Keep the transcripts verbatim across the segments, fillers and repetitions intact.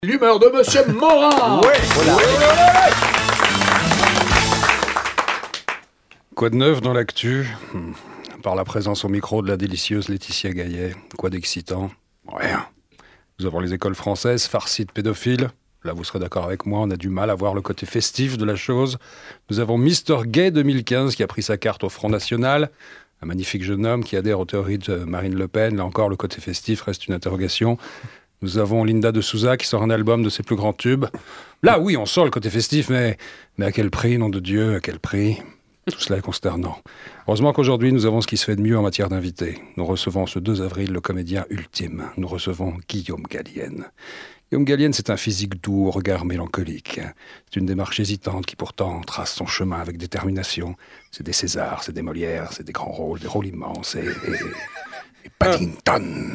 L'humeur de Monsieur Morin. Ouais, voilà. Ouais, ouais, ouais. Quoi de neuf dans l'actu? hmm. Par la présence au micro de la délicieuse Laetitia Gaillet. Quoi d'excitant? Rien. Nous avons les écoles françaises farcies de pédophiles. Là, vous serez d'accord avec moi, on a du mal à voir le côté festif de la chose. Nous avons Mister Gay deux mille quinze qui a pris sa carte au Front National. Un magnifique jeune homme qui adhère aux théories de Marine Le Pen. Là encore, le côté festif reste une interrogation. Nous avons Linda de Souza qui sort un album de ses plus grands tubes. Là, oui, on sort le côté festif, mais, mais à quel prix, nom de Dieu, à quel prix? Tout cela est consternant. Heureusement qu'aujourd'hui, nous avons ce qui se fait de mieux en matière d'invités. Nous recevons ce deux avril le comédien ultime. Nous recevons Guillaume Gallienne. Guillaume Gallienne, c'est un physique doux, au regard mélancolique. C'est une démarche hésitante qui pourtant trace son chemin avec détermination. C'est des Césars, c'est des Molières, c'est des grands rôles, des rôles immenses et... et... Et Paddington.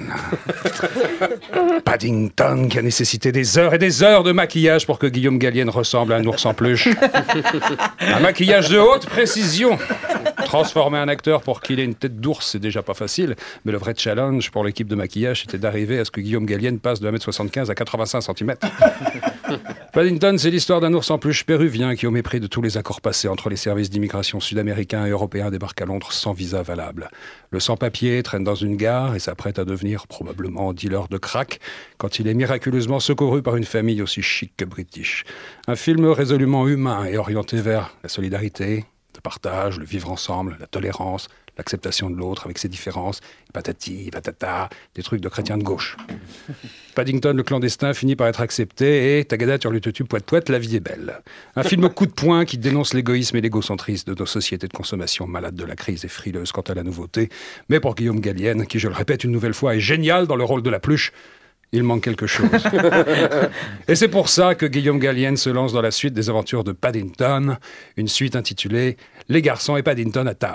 Paddington qui a nécessité des heures et des heures de maquillage pour que Guillaume Gallienne ressemble à un ours en peluche. Un maquillage de haute précision. Transformer un acteur pour qu'il ait une tête d'ours, c'est déjà pas facile. Mais le vrai challenge pour l'équipe de maquillage, c'était d'arriver à ce que Guillaume Gallienne passe de un mètre soixante-quinze à quatre-vingt-cinq centimètres. Paddington, c'est l'histoire d'un ours en peluche péruvien qui, au mépris de tous les accords passés entre les services d'immigration sud-américains et européens, débarque à Londres sans visa valable. Le sans-papier traîne dans une gare et s'apprête à devenir probablement dealer de crack quand il est miraculeusement secouru par une famille aussi chic que british. Un film résolument humain et orienté vers la solidarité, le partage, le vivre ensemble, la tolérance, l'acceptation de l'autre avec ses différences, patati, patata, des trucs de chrétiens de gauche. Paddington, le clandestin, finit par être accepté et tagada turlututu poète poète, la vie est belle. Un film coup de poing qui dénonce l'égoïsme et l'égocentrisme de nos sociétés de consommation malades de la crise et frileuses quant à la nouveauté. Mais pour Guillaume Gallienne, qui, je le répète une nouvelle fois, est génial dans le rôle de la pluche, il manque quelque chose. Et c'est pour ça que Guillaume Gallienne se lance dans la suite des aventures de Paddington, une suite intitulée « Les garçons et Paddington à table ».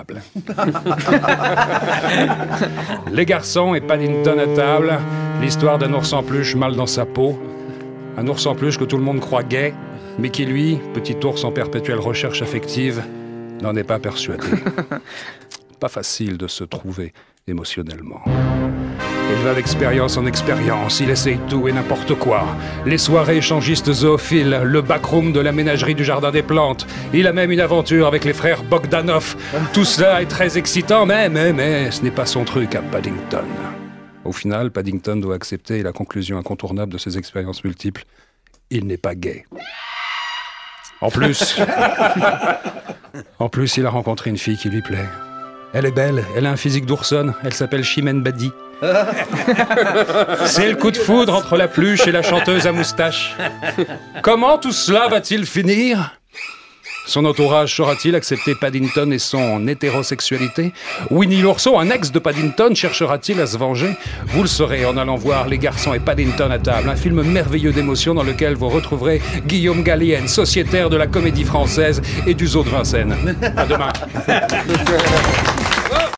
Les garçons et Paddington à table, l'histoire d'un ours en peluche mal dans sa peau, un ours en peluche que tout le monde croit gay, mais qui lui, petit ours en perpétuelle recherche affective, n'en est pas persuadé. Pas facile de se trouver émotionnellement. Il va d'expérience en expérience, il essaye tout et n'importe quoi. Les soirées échangistes zoophiles, le backroom de la ménagerie du Jardin des Plantes. Il a même une aventure avec les frères Bogdanov. Tout cela est très excitant, mais, mais, mais, ce n'est pas son truc à Paddington. Au final, Paddington doit accepter la conclusion incontournable de ses expériences multiples. Il n'est pas gay. En plus, en plus, il a rencontré une fille qui lui plaît. Elle est belle, elle a un physique d'oursonne, elle s'appelle Chimène Badi. C'est le coup de foudre entre la pluche et la chanteuse à moustache. Comment tout cela va-t-il finir? Son entourage saura-t-il accepter Paddington et son hétérosexualité? Winnie l'ourson, un ex de Paddington, cherchera-t-il à se venger? Vous le saurez en allant voir Les garçons et Paddington à table, un film merveilleux d'émotion dans lequel vous retrouverez Guillaume Gallienne, sociétaire de la comédie française et du zoo de Vincennes. À demain.